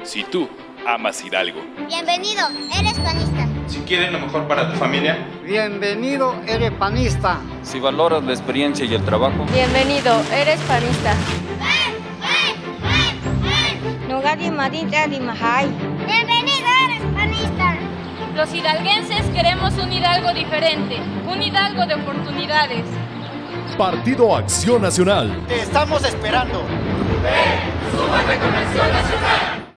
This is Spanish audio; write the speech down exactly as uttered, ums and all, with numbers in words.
Si tú amas Hidalgo. Bienvenido, eres panista. Si quieres lo mejor para tu familia. Bienvenido, eres panista. Si valoras la experiencia y el trabajo. Bienvenido, eres panista. Bienvenido, eres panista. Los hidalguenses queremos un Hidalgo diferente, un Hidalgo de oportunidades. Partido Acción Nacional. Te estamos esperando. ¡Ven! ¡Súmate con Acción Nacional!